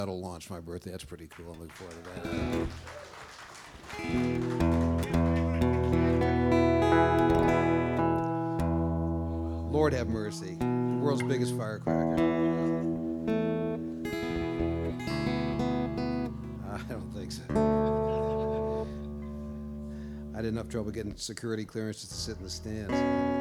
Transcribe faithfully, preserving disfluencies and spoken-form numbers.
That'll launch my birthday. That's pretty cool. I'm looking forward to that. Lord have mercy. The world's biggest firecracker. I don't think so. I had enough trouble getting security clearance just to sit in the stands.